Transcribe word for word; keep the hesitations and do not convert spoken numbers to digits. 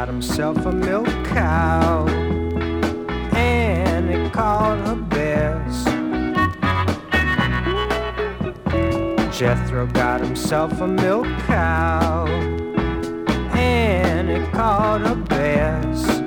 got himself a milk cow, and he called her Bess. Jethro got himself a milk cow, and he called her Bess.